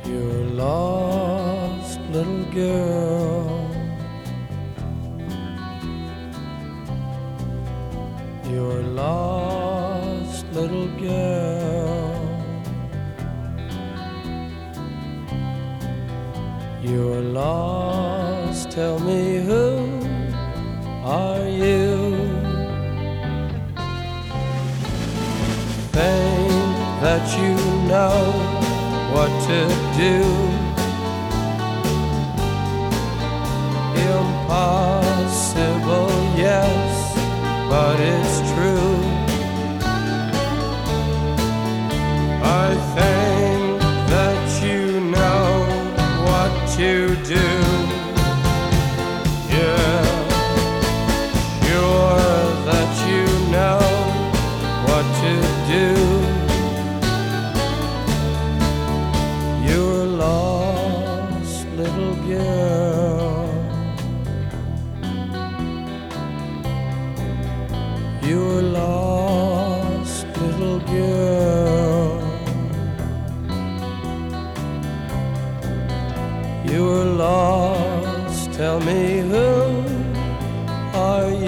You're lost, little girl. You're lost, little girl. You're lost, tell me who are you? Think that you know what to do. Impossible, yes, but it's true. I think that you know what to do. Yeah, sure that you know what to do. You're lost, little girl. You're lost, little girl. You're lost, tell me who are